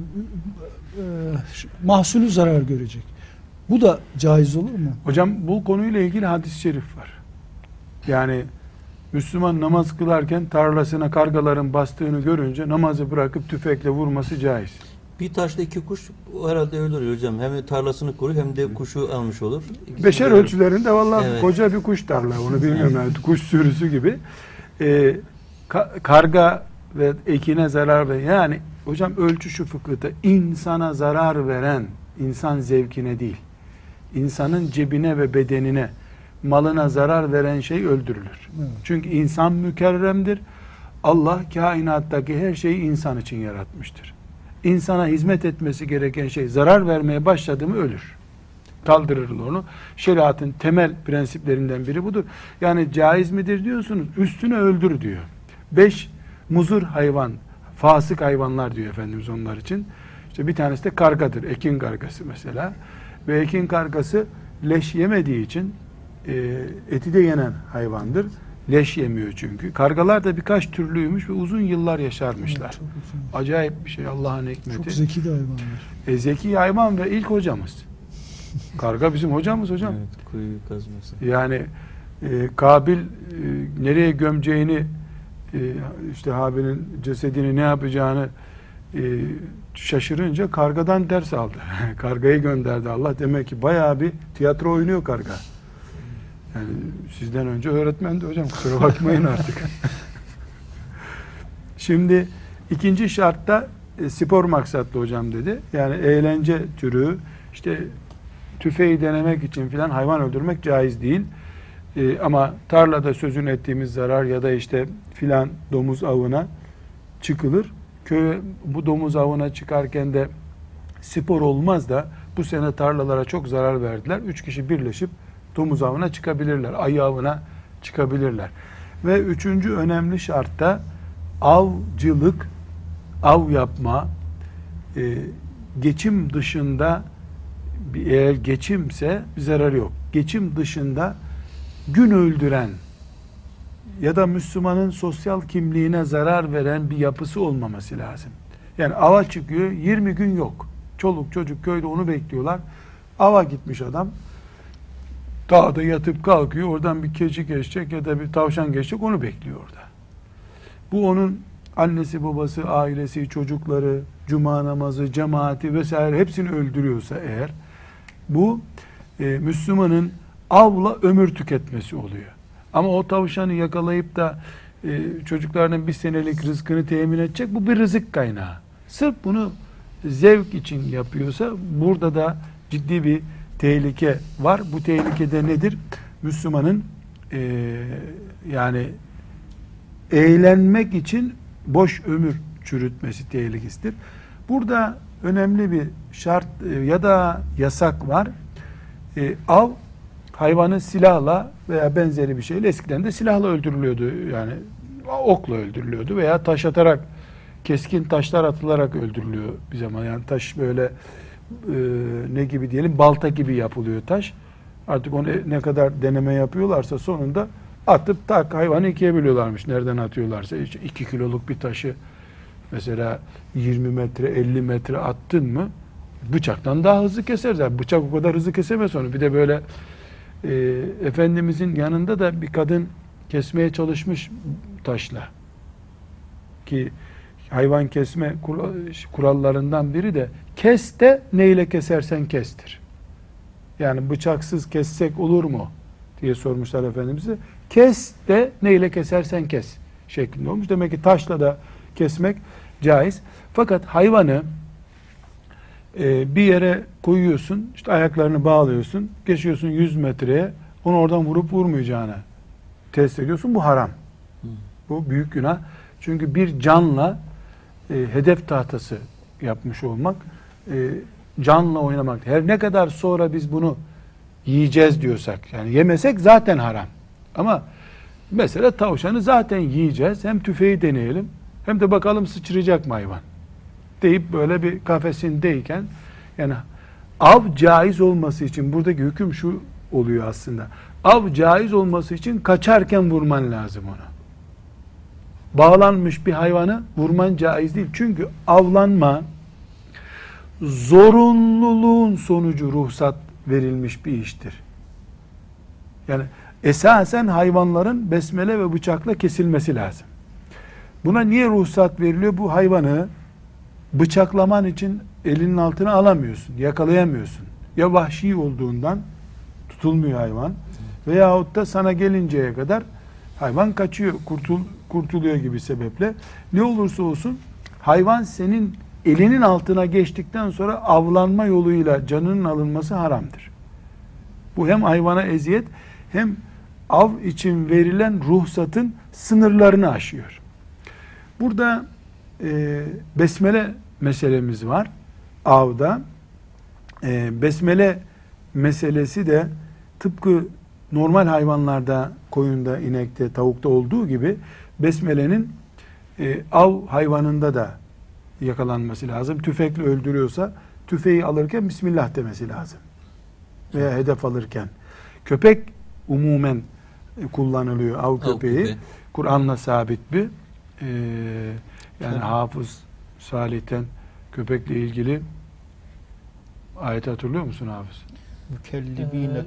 e, şu- mahsulü zarar görecek. Bu da caiz olur mu? Hocam bu konuyla ilgili hadis-i şerif var. Yani Müslüman namaz kılarken tarlasına kargaların bastığını görünce namazı bırakıp tüfekle vurması caiz. Bir taşla iki kuş herhalde öldürüyor hocam. Hem tarlasını koruyor hem de kuşu almış olur. İkisi Beşer de- ölçülerinde vallahi Evet. koca bir kuş tarla. Onu bilmiyorum yani kuş sürüsü gibi. Ee, ka- karga ve ekine zarar veren, yani hocam ölçü şu fıkıhta, insana zarar veren insan zevkine değil, insanın cebine ve bedenine, malına zarar veren şey öldürülür. Evet. Çünkü insan mükerremdir. Allah kainattaki her şeyi insan için yaratmıştır. İnsana hizmet etmesi gereken şey zarar vermeye başladı mı ölür. Kaldırır onu. Şeriatın temel prensiplerinden biri budur. Yani caiz midir diyorsunuz, üstüne öldür diyor. Beş muzur hayvan, fasık hayvanlar diyor Efendimiz onlar için. İşte bir tanesi de kargadır, ekin kargası mesela. Ve ekin kargası leş yemediği için e, eti de yenen hayvandır. Leş yemiyor çünkü. Kargalar da birkaç türlüymüş ve uzun yıllar yaşarmışlar. Evet, çok uzun. Acayip bir şey, Allah'ın hikmeti. Çok zeki de hayvanlar. E, zeki hayvan ve ilk hocamız. Karga bizim hocamız hocam. Evet, kuyu kazması. Yani e, Kabil e, nereye gömeceğini, e, işte Habil'in cesedini ne yapacağını e, şaşırınca kargadan ders aldı. Kargayı gönderdi Allah. Demek ki bayağı bir tiyatro oynuyor karga. Yani sizden önce öğretmendi hocam, kusura bakmayın artık. Şimdi ikinci şartta e, spor maksatlı hocam dedi. Yani eğlence türü, işte tüfeği denemek için filan hayvan öldürmek caiz değil. E, ama tarlada sözünü ettiğimiz zarar ya da işte filan domuz avına çıkılır. Köye bu domuz avına çıkarken de spor olmaz da bu sene tarlalara çok zarar verdiler. Üç kişi birleşip Domuz avına çıkabilirler, ayı avına çıkabilirler. Ve üçüncü önemli şart da avcılık, av yapma, e, geçim dışında, eğer geçimse bir zararı yok. Geçim dışında gün öldüren ya da Müslümanın sosyal kimliğine zarar veren bir yapısı olmaması lazım. Yani ava çıkıyor, yirmi gün yok. Çoluk çocuk köyde onu bekliyorlar. Ava gitmiş adam. Dağda yatıp kalkıyor, oradan bir keçi geçecek ya da bir tavşan geçecek, onu bekliyor orada. Bu onun annesi, babası, ailesi, çocukları, cuma namazı, cemaati vesaire hepsini öldürüyorsa eğer, bu e, Müslümanın avla ömür tüketmesi oluyor. Ama o tavşanı yakalayıp da e, çocuklarının bir senelik rızkını temin edecek, bu bir rızık kaynağı. Sırf bunu zevk için yapıyorsa burada da ciddi bir tehlike var. Bu tehlikede nedir? Müslümanın e, yani eğlenmek için boş ömür çürütmesi tehlikesidir. Burada önemli bir şart e, ya da yasak var. E, av hayvanı silahla veya benzeri bir şeyle, eskiden de silahla öldürülüyordu, yani okla öldürülüyordu veya taş atarak, keskin taşlar atılarak öldürülüyor bir zaman. Yani taş böyle e, ne gibi diyelim, balta gibi yapılıyor taş. Artık onu ne kadar deneme yapıyorlarsa sonunda atıp tak hayvanı ikiye bölüyorlarmış. Nereden atıyorlarsa, işte iki kiloluk bir taşı mesela yirmi metre elli metre attın mı bıçaktan daha hızlı keser zaten. Bıçak o kadar hızlı kesemez onu. Bir de böyle e, Efendimizin yanında da bir kadın kesmeye çalışmış taşla. Ki hayvan kesme kurallarından biri de kes de neyle kesersen kestir. Yani bıçaksız kessek olur mu diye sormuşlar Efendimiz'e. Kes de neyle kesersen kes şeklinde olmuş. Demek ki taşla da kesmek caiz. Fakat hayvanı e, bir yere koyuyorsun, işte ayaklarını bağlıyorsun, geçiyorsun yüz metreye, onu oradan vurup vurmayacağını test ediyorsun. Bu haram. Hmm. Bu büyük günah. Çünkü bir canla e, hedef tahtası yapmış olmak, e, canla oynamak. Her ne kadar sonra biz bunu yiyeceğiz diyorsak, yani yemesek zaten haram. Ama mesela tavşanı zaten yiyeceğiz. Hem tüfeği deneyelim, hem de bakalım sıçrayacak mı hayvan deyip böyle bir kafesindeyken, yani av caiz olması için buradaki hüküm şu oluyor aslında. Av caiz olması için kaçarken vurman lazım onu. Bağlanmış bir hayvanı vurman caiz değil. Çünkü avlanma zorunluluğun sonucu ruhsat verilmiş bir iştir. Yani esasen hayvanların besmele ve bıçakla kesilmesi lazım. Buna niye ruhsat veriliyor? Bu hayvanı bıçaklaman için elinin altına alamıyorsun, yakalayamıyorsun. Ya vahşi olduğundan tutulmuyor hayvan veyahut da sana gelinceye kadar hayvan kaçıyor, kurtul, kurtuluyor gibi sebeple. Ne olursa olsun hayvan senin elinin altına geçtikten sonra avlanma yoluyla canının alınması haramdır. Bu hem hayvana eziyet hem av için verilen ruhsatın sınırlarını aşıyor. Burada e, besmele meselemiz var avda. E, besmele meselesi de tıpkı normal hayvanlarda, koyunda, inekte, tavukta olduğu gibi besmelenin e, av hayvanında da yakalanması lazım. Tüfekle öldürüyorsa tüfeği alırken Bismillah demesi lazım. Veya hedef alırken. Köpek umumen kullanılıyor, av köpeği. Kur'an'la sabit bir. Ee, yani Hafız Salih'ten köpekle ilgili ayet hatırlıyor musun Hafız? Mükellibine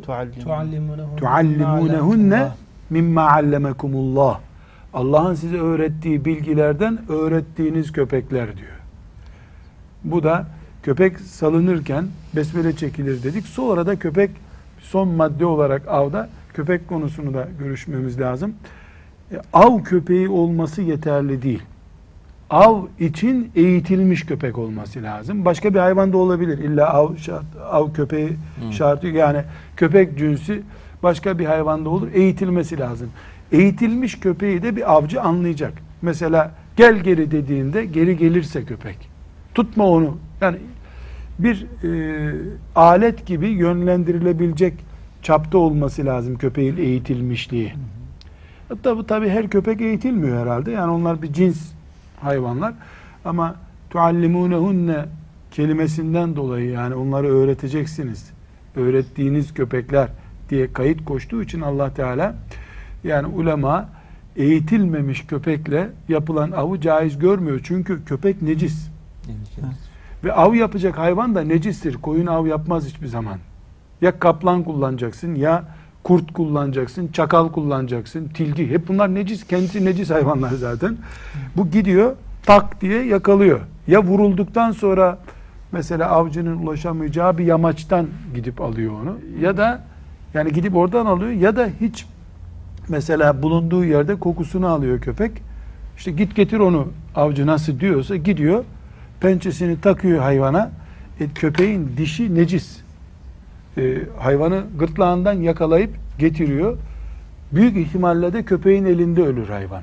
tuallimunehunne mimma allemekumullah. Allah'ın size öğrettiği bilgilerden öğrettiğiniz köpekler diyor. Bu da köpek salınırken besmele çekilir dedik. Sonra da köpek son madde olarak avda köpek konusunu da görüşmemiz lazım. E, av köpeği olması yeterli değil. Av için eğitilmiş köpek olması lazım. Başka bir hayvan da olabilir. İlla av, şart, av köpeği hmm. şartı, yani köpek cinsi başka bir hayvanda olur. Eğitilmesi lazım. Eğitilmiş köpeği de bir avcı anlayacak. Mesela gel geri dediğinde geri gelirse köpek. Tutma onu. Yani bir e, alet gibi yönlendirilebilecek çapta olması lazım köpeğin eğitilmişliği. Hatta bu tabii her köpek eğitilmiyor herhalde. Yani onlar bir cins hayvanlar. Ama tuallimunehunne kelimesinden dolayı, yani onları öğreteceksiniz. Öğrettiğiniz köpekler diye kayıt koştuğu için Allah Teala, yani ulema eğitilmemiş köpekle yapılan avı caiz görmüyor. Çünkü köpek necis. Evet. Ve av yapacak hayvan da necistir. Koyun av yapmaz hiçbir zaman. Ya kaplan kullanacaksın, ya kurt kullanacaksın, çakal kullanacaksın, tilki. Hep bunlar necis, kendisi necis hayvanlar zaten. Bu gidiyor, tak diye yakalıyor. Ya vurulduktan sonra mesela avcının ulaşamayacağı bir yamaçtan gidip alıyor onu. Ya da yani gidip oradan alıyor, ya da hiç mesela bulunduğu yerde kokusunu alıyor köpek. İşte git getir onu, avcı nasıl diyorsa gidiyor, pençesini takıyor hayvana. E, köpeğin dişi necis. E, hayvanı gırtlağından yakalayıp getiriyor. Büyük ihtimalle de köpeğin elinde ölür hayvan.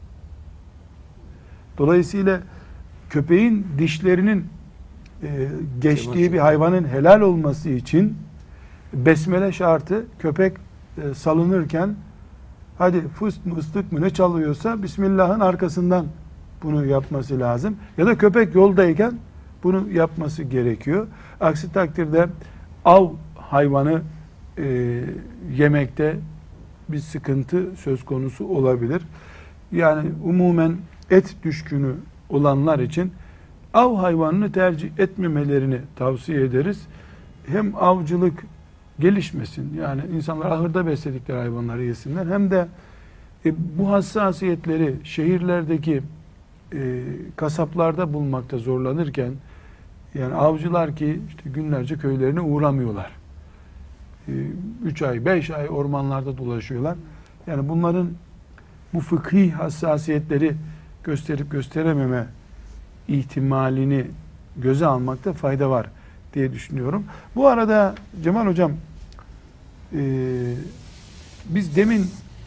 Dolayısıyla köpeğin dişlerinin e, geçtiği bir hayvanın helal olması için besmele şartı. Köpek e, salınırken hadi fıst mı ıslık mı ne çalıyorsa Bismillah'ın arkasından bunu yapması lazım. Ya da köpek yoldayken bunu yapması gerekiyor. Aksi takdirde av hayvanı e, yemekte bir sıkıntı söz konusu olabilir. Yani umumen et düşkünü olanlar için av hayvanını tercih etmemelerini tavsiye ederiz. Hem avcılık gelişmesin, yani insanlar ahırda besledikleri hayvanları yesinler, hem de e, bu hassasiyetleri şehirlerdeki e, kasaplarda bulmakta zorlanırken, yani avcılar ki işte günlerce köylerine uğramıyorlar. E, üç ay, beş ay ormanlarda dolaşıyorlar. Yani bunların bu fıkhi hassasiyetleri gösterip gösterememe ihtimalini göze almakta fayda var diye düşünüyorum. Bu arada Cemal Hocam, e, biz demin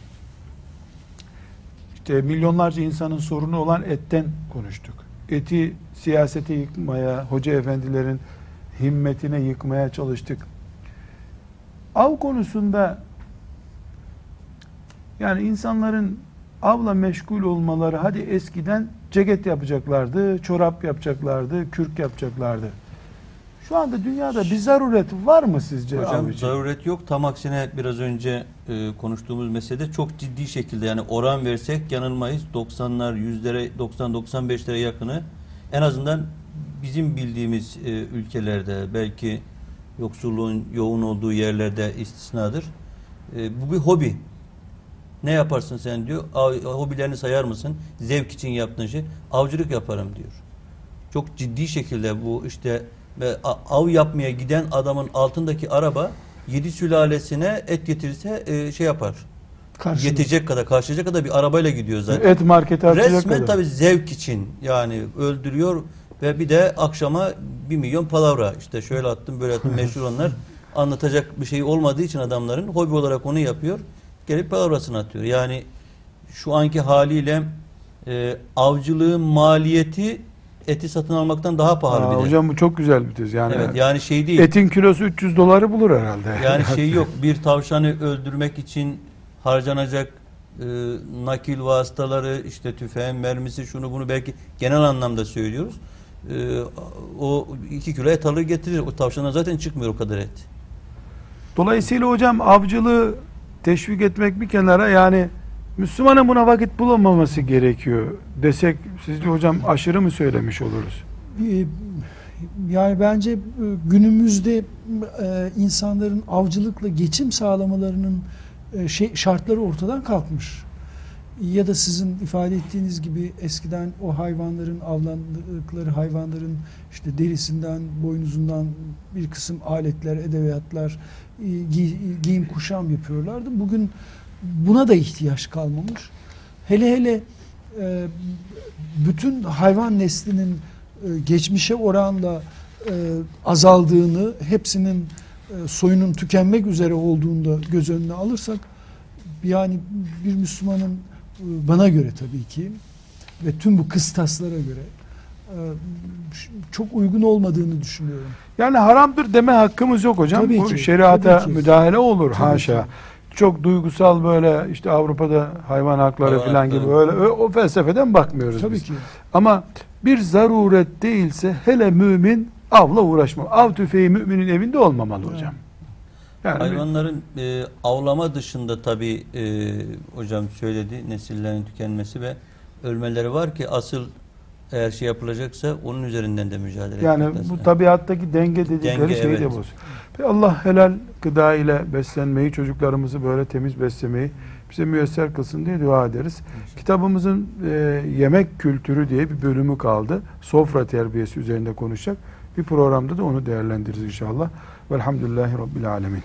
işte milyonlarca insanın sorunu olan etten konuştuk. Eti siyasete yıkmaya, hoca efendilerin himmetine yıkmaya çalıştık. Av konusunda yani insanların avla meşgul olmaları, hadi eskiden ceket yapacaklardı, çorap yapacaklardı, kürk yapacaklardı. Şu anda dünyada bir zaruret var mı sizce? Hocam zaruret yok. Tam aksine biraz önce e, konuştuğumuz meselede çok ciddi şekilde, yani oran versek yanılmayız. doksanlar, yüzlere, doksan doksan beşlere yakını en azından bizim bildiğimiz e, ülkelerde, belki yoksulluğun yoğun olduğu yerlerde istisnadır. E, bu bir hobi. Ne yaparsın sen diyor. Av, hobilerini sayar mısın? Zevk için yaptığın şey. Avcılık yaparım diyor. Çok ciddi şekilde bu işte ve av yapmaya giden adamın altındaki araba yedi sülalesine et getirirse e, şey yapar. Karşılık. Yetecek kadar, karşılayacak kadar bir arabayla gidiyor zaten. Et marketi açacak kadar. Resmen tabii zevk için, yani öldürüyor ve bir de akşama bir milyon palavra, işte şöyle attım böyle attım, meşhur onlar, anlatacak bir şey olmadığı için adamların hobi olarak onu yapıyor. Gelip palavrasını atıyor. Yani şu anki haliyle e, avcılığın maliyeti eti satın almaktan daha pahalı. Aa, bir de. hocam bu çok güzel bir tez. Yani, Evet, yani şey değil. etin kilosu üç yüz doları bulur herhalde. Yani şey yok. Bir tavşanı öldürmek için harcanacak e, nakil vasıtaları, işte tüfeğin mermisi, şunu bunu, belki genel anlamda söylüyoruz. E, o iki kilo et alır getirir. O tavşana zaten çıkmıyor o kadar et. Dolayısıyla hocam avcılığı teşvik etmek bir kenara, yani Müslümanın buna vakit bulamaması gerekiyor desek, sizce hocam aşırı mı söylemiş oluruz? Yani bence günümüzde e, insanların avcılıkla geçim sağlamalarının e, şey, şartları ortadan kalkmış. Ya da sizin ifade ettiğiniz gibi eskiden o hayvanların, avlandıkları hayvanların işte derisinden, boynuzundan bir kısım aletler, edebiyatlar, giy, giyim kuşam yapıyorlardı. Bugün buna da ihtiyaç kalmamış. Hele hele e, bütün hayvan neslinin e, geçmişe oranla e, azaldığını, hepsinin e, soyunun tükenmek üzere olduğunu da göz önüne alırsak, yani bir Müslümanın, bana göre tabii ki ve tüm bu kıstaslara göre e, çok uygun olmadığını düşünüyorum. Yani haramdır deme hakkımız yok hocam. Tabii Bu ki, şeriata tabii ki. müdahale olur Tabii haşa. ki. Çok duygusal böyle işte Avrupa'da hayvan hakları Hayvan falan hakları. gibi öyle ö- o felsefeden bakmıyoruz Tabii biz. ki. Ama bir zaruret değilse hele mümin avla uğraşma. Av tüfeği müminin evinde olmamalı hocam. Yani Hayvanların e, avlama dışında tabii e, hocam söyledi, nesillerin tükenmesi ve ölmeleri var ki asıl eğer şey yapılacaksa onun üzerinden de mücadele yani etmek bu lazım. tabiattaki denge dedikleri Denge, şeyi de evet. bozuyor. Ve Allah helal gıda ile beslenmeyi, çocuklarımızı böyle temiz beslemeyi bize müyesser kılsın diye dua ederiz. Kitabımızın e, yemek kültürü diye bir bölümü kaldı. Sofra terbiyesi üzerinde konuşacak. Bir programda da onu değerlendiririz inşallah. Velhamdülillahi Rabbil Alemin.